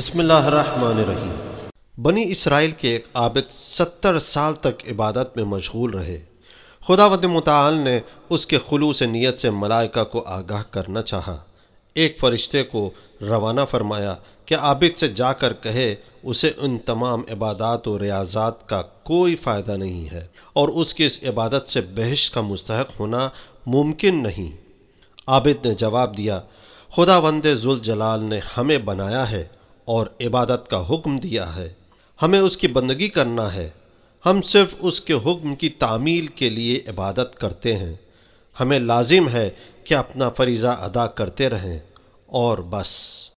बिस्मिल्लाहिर्रहमानिर्रहीम। बनी इसराइल के एक आबिद 70 साल तक इबादत में मशगूल रहे। खुदावंद मुताल ने उसके खुलूस नीयत से मलाइका को आगाह करना चाहा। एक फरिश्ते को रवाना फरमाया कि आबिद से जाकर कहे उसे उन तमाम इबादत और रियाजात का कोई फ़ायदा नहीं है और उसकी इस इबादत से बहश्त का मुस्तहक होना मुमकिन नहीं। आबिद ने जवाब दिया, खुदावंद जुल जलाल ने हमें बनाया है और इबादत का हुक्म दिया है, हमें उसकी बंदगी करना है। हम सिर्फ उसके हुक्म की तामील के लिए इबादत करते हैं। हमें लाजिम है कि अपना फरीज़ा अदा करते रहें और बस।